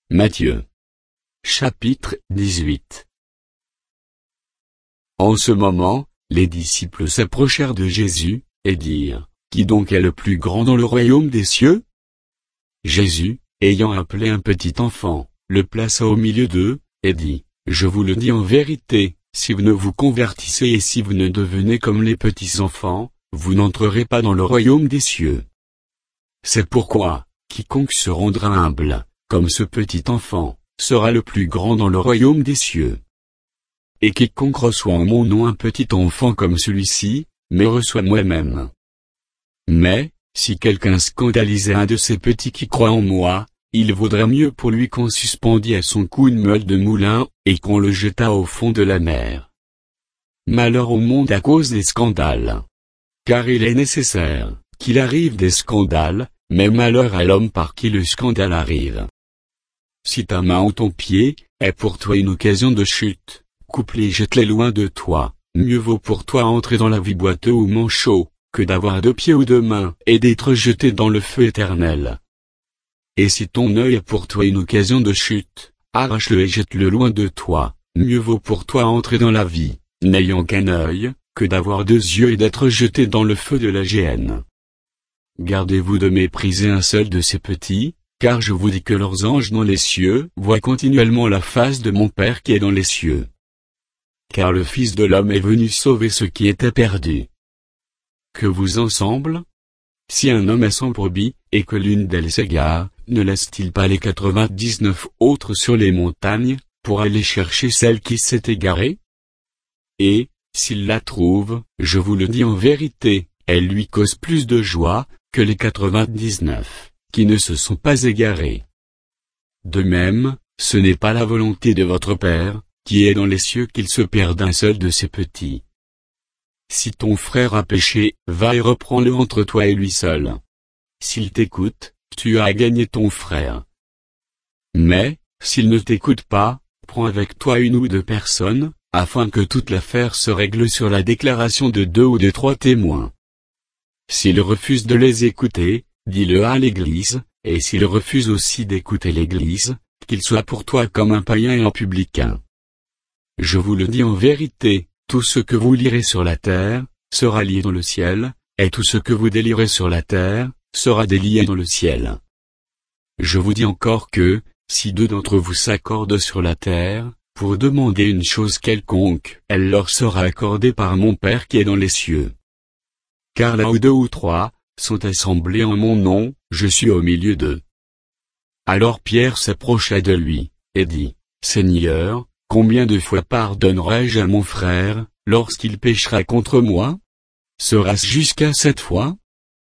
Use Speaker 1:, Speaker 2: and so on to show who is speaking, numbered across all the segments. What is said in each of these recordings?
Speaker 1: Matthieu. Chapitre 18. En ce moment, les disciples s'approchèrent de Jésus, et dirent, « Qui donc est le plus grand dans le royaume des cieux ?» Jésus, ayant appelé un petit enfant, le plaça au milieu d'eux, et dit, « Je vous le dis en vérité, si vous ne vous convertissez et si vous ne devenez comme les petits enfants, vous n'entrerez pas dans le royaume des cieux. C'est pourquoi, quiconque se rendra humble, comme ce petit enfant, sera le plus grand dans le royaume des cieux. Et quiconque reçoit en mon nom un petit enfant comme celui-ci, me reçoit moi-même. Mais, si quelqu'un scandalisait un de ces petits qui croient en moi, il vaudrait mieux pour lui qu'on suspendît à son cou une meule de moulin, et qu'on le jetât au fond de la mer. Malheur au monde à cause des scandales. Car il est nécessaire qu'il arrive des scandales, mais malheur à l'homme par qui le scandale arrive. Si ta main ou ton pied est pour toi une occasion de chute, coupe-les et jette-les loin de toi. Mieux vaut pour toi entrer dans la vie boiteux ou manchot, que d'avoir 2 pieds ou 2 mains et d'être jeté dans le feu éternel. Et si ton œil est pour toi une occasion de chute, arrache-le et jette-le loin de toi. Mieux vaut pour toi entrer dans la vie, n'ayant qu'un œil, que d'avoir 2 yeux et d'être jeté dans le feu de la géhenne. Gardez-vous de mépriser un seul de ces petits, car je vous dis que leurs anges dans les cieux voient continuellement la face de mon Père qui est dans les cieux. Car le Fils de l'homme est venu sauver ceux qui étaient perdus. Que vous en semble? Si un homme est sans brebis, et que l'une d'elles s'égare, ne laisse-t-il pas les 99 autres sur les montagnes, pour aller chercher celle qui s'est égarée? Et, s'il la trouve, je vous le dis en vérité, elle lui cause plus de joie, que les 99, qui ne se sont pas égarés. De même, ce n'est pas la volonté de votre Père, qui est dans les cieux qu'il se perde un seul de ses petits. Si ton frère a péché, va et reprends-le entre toi et lui seul. S'il t'écoute, tu as gagné ton frère. Mais, s'il ne t'écoute pas, prends avec toi 1 ou 2 personnes, afin que toute l'affaire se règle sur la déclaration de 2 ou de 3 témoins. S'il refuse de les écouter, dis-le à l'Église, et s'il refuse aussi d'écouter l'Église, qu'il soit pour toi comme un païen et un publicain. Je vous le dis en vérité, tout ce que vous lirez sur la terre, sera lié dans le ciel, et tout ce que vous délierez sur la terre, sera délié dans le ciel. Je vous dis encore que, si 2 d'entre vous s'accordent sur la terre, pour demander une chose quelconque, elle leur sera accordée par mon Père qui est dans les cieux. Car là où 2 ou 3 sont assemblés en mon nom, je suis au milieu d'eux. Alors Pierre s'approcha de lui, et dit, « Seigneur, combien de fois pardonnerai-je à mon frère, lorsqu'il péchera contre moi? Sera-ce jusqu'à 7 fois ?»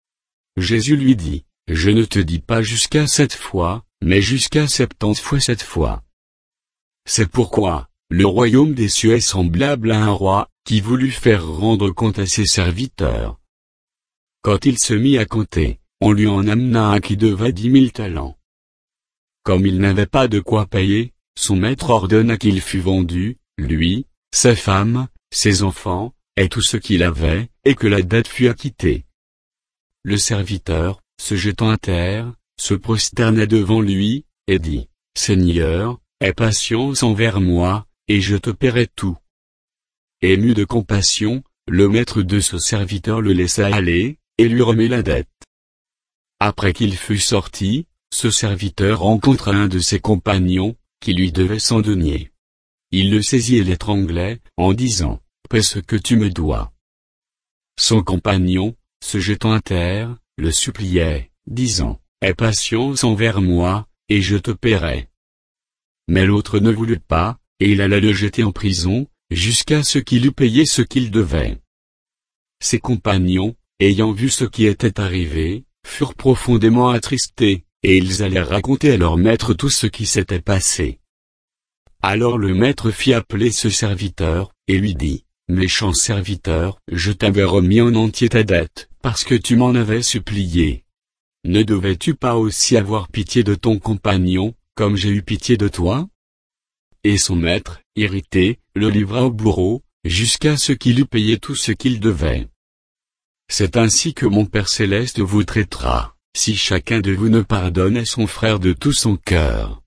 Speaker 1: Jésus lui dit, « Je ne te dis pas jusqu'à 7 fois, mais jusqu'à 70 fois 7 fois. C'est pourquoi, le royaume des cieux est semblable à un roi, qui voulut faire rendre compte à ses serviteurs. Quand il se mit à compter, on lui en amena un qui devait 10 000 talents. Comme il n'avait pas de quoi payer, son maître ordonna qu'il fût vendu, lui, sa femme, ses enfants, et tout ce qu'il avait, et que la dette fût acquittée. Le serviteur, se jetant à terre, se prosterna devant lui, et dit, « Seigneur, aie patience envers moi, et je te paierai tout. » Ému de compassion, le maître de ce serviteur le laissa aller, et lui remit la dette. Après qu'il fut sorti, ce serviteur rencontra un de ses compagnons, qui lui devait 100 deniers. Il le saisit et l'étranglait, en disant, « Paie ce que tu me dois. » Son compagnon, se jetant à terre, le suppliait, disant, « Aie patience envers moi, et je te paierai. » Mais l'autre ne voulut pas, et il alla le jeter en prison, jusqu'à ce qu'il eût payé ce qu'il devait. Ses compagnons, ayant vu ce qui était arrivé, furent profondément attristés, et ils allèrent raconter à leur maître tout ce qui s'était passé. Alors le maître fit appeler ce serviteur, et lui dit, « Méchant serviteur, je t'avais remis en entier ta dette, parce que tu m'en avais supplié. Ne devais-tu pas aussi avoir pitié de ton compagnon, comme j'ai eu pitié de toi ?» Et son maître, irrité, le livra au bourreau, jusqu'à ce qu'il eût payé tout ce qu'il devait. C'est ainsi que mon Père céleste vous traitera, si chacun de vous ne pardonne à son frère de tout son cœur.